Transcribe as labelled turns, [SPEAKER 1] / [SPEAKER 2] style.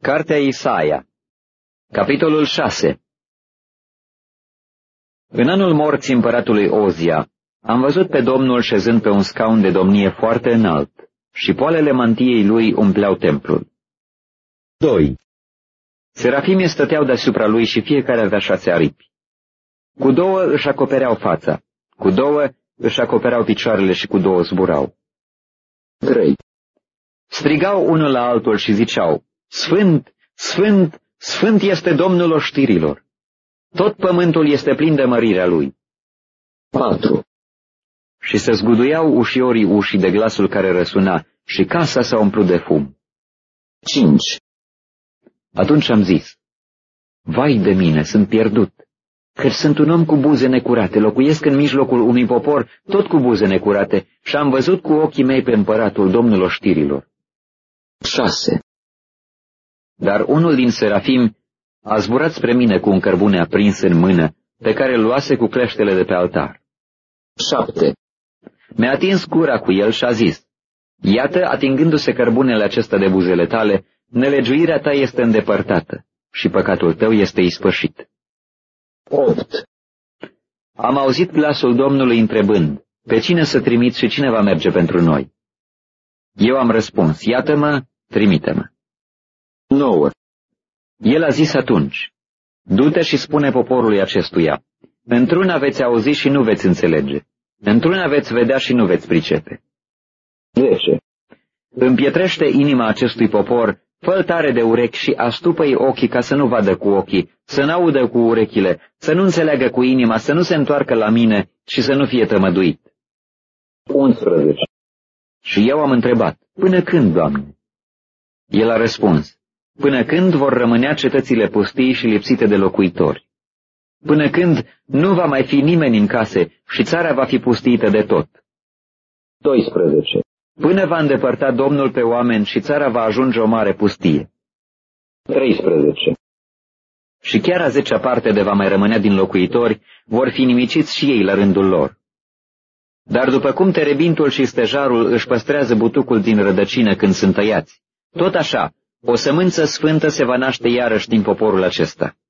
[SPEAKER 1] Cartea Isaia, capitolul 6. În anul morții împăratului Ozia, am văzut pe Domnul șezând pe un scaun de domnie foarte înalt, și poalele mantiei lui umpleau templul. 2. Serafimii stăteau deasupra lui și fiecare avea 6 aripi. Cu 2 își acopereau fața, cu 2 își acopereau picioarele și cu 2 zburau. 3. Strigau unul la altul și ziceau: Sfânt, Sfânt, Sfânt este Domnul oștirilor. Tot pământul este plin de mărirea lui. 4. Și se zguduiau ușiorii ușii de glasul care răsuna și casa s-a umplut de fum. 5. Atunci am zis: Vai de mine, sunt pierdut, căci sunt un om cu buze necurate, locuiesc în mijlocul unui popor tot cu buze necurate și am văzut cu ochii mei pe împăratul, Domnul oștirilor. 6. Dar unul din serafimi a zburat spre mine cu un cărbune aprins în mână, pe care îl luase cu cleștele de pe altar. 7. Mi-a atins gura cu el și a zis: Iată, atingându-se cărbunele acesta de buzele tale, nelegiuirea ta este îndepărtată și păcatul tău este ispășit. 8. Am auzit glasul Domnului întrebând: Pe cine să trimit și cine va merge pentru noi? Eu am răspuns: Iată-mă, trimite-mă. 9. El a zis atunci: Du-te și spune poporului acestuia: Într-una veți auzi și nu veți înțelege, într-una veți vedea și nu veți pricepe. 10. Împietrește inima acestui popor, fă-l tare de urechi și astupă-i ochii ca să nu vadă cu ochii, să n-audă cu urechile, să nu înțeleagă cu inima, să nu se întoarcă la mine și să nu fie tămăduit. 11. Și eu am întrebat: Până când, Doamne? El a răspuns: Până când vor rămânea cetățile pustii și lipsite de locuitori? Până când nu va mai fi nimeni în case și țara va fi pustită de tot? 12. Până va îndepărta Domnul pe oameni și țara va ajunge o mare pustie. 13. Și chiar a 10-a parte de va mai rămânea din locuitori vor fi nimiciți și ei la rândul lor. Dar după cum terebintul și stejarul își păstrează butucul din rădăcină când sunt tăiați, tot așa, o sămânță sfântă se va naște iarăși din poporul acesta.